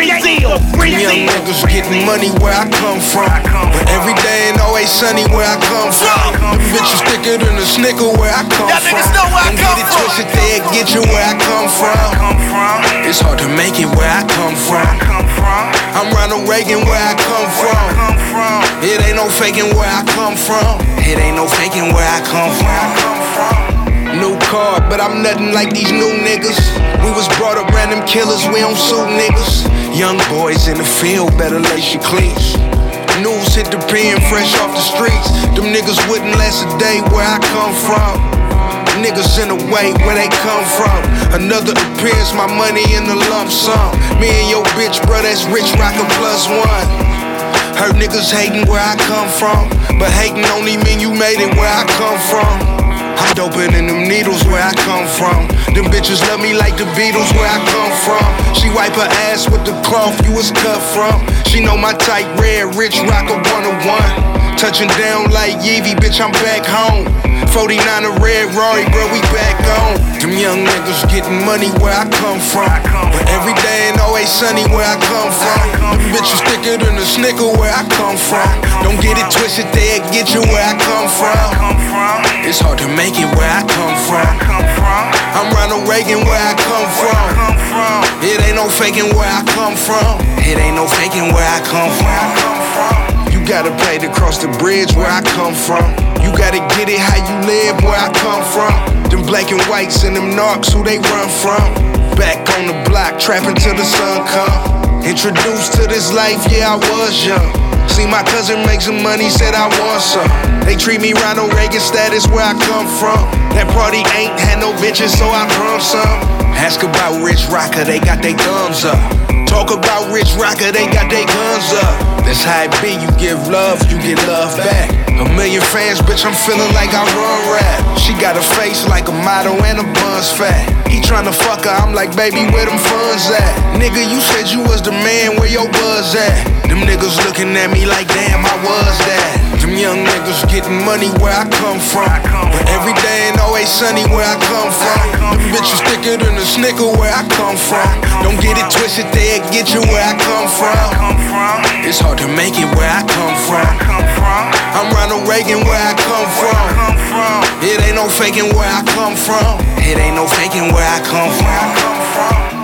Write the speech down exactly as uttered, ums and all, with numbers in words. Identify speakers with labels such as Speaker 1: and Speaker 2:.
Speaker 1: Brazil.
Speaker 2: Young niggas getting money where I come from, but every day ain't always sunny where I come from. Them bitches thicker than a snicker where I come
Speaker 1: Y'all
Speaker 2: from.
Speaker 1: niggas know where I
Speaker 2: Don't
Speaker 1: come
Speaker 2: get it
Speaker 1: from.
Speaker 2: twisted, they'll get you where I come from. It's hard to make it where I come from. I'm Ronald Reagan where I come from. It ain't no faking where I come from. It ain't no faking where I come from. New car, but I'm nothing like these new niggas. We was brought up random killers, we don't sue niggas. Young boys in the field, better lace your cleats. News hit the pen fresh off the streets. Them niggas wouldn't last a day where I come from. Niggas in the way where they come from. Another appearance, my money in the lump sum. Me and your bitch, bro, that's rich rockin' plus one. Heard niggas hating where I come from, but hating only mean you made it where I come from. I'm doper than them needles where I come from. Them bitches love me like the Beatles where I come from. She wipe her ass with the cloth you was cut from. She know my type, red, rich, rocker one oh one. Touching down like Yeezy, bitch, I'm back home. forty-nine a red Rory, bro, we back on. Them young niggas getting money where I come from, but every day ain't always sunny where I come from. Them bitches thicker than a snicker where I come from. Don't get it twisted, they'll get you where I come from. It's hard to make it where I come from. I'm Ronald Reagan where I come from. It ain't no faking where I come from. It ain't no faking where I come from. You gotta pay to cross the bridge where I come from. You gotta get it how you live where I come from. Them black and whites and them narcs who they run from. Back on the block, trapping till the sun come. Introduced to this life, yeah, I was young. See my cousin make some money, said I want some. They treat me Ronald Reagan status where I come from. That party ain't had no bitches, so I brought some. Ask about Rich Rocker, they got they thumbs up. Talk about Rich Rocker, they got they guns up. That's how it be, you give love, you get love back. A million fans, bitch, I'm feeling like I run rap. She got a face like a model and a bun's fat. He tryna fuck her, I'm like, baby, where them funds at? Nigga, you said you was the man, where your buzz at? Them niggas looking at me like, damn, I was that. Them young niggas getting money where I come from, but every day ain't always sunny where I come from. Them bitches thicker than a snicker where I come from. Don't get it twisted, they'll get you where I come from. It's hard to make it where I come from. I'm Ronald Reagan where I come from. It ain't no faking where I come from. It ain't no faking where I come from.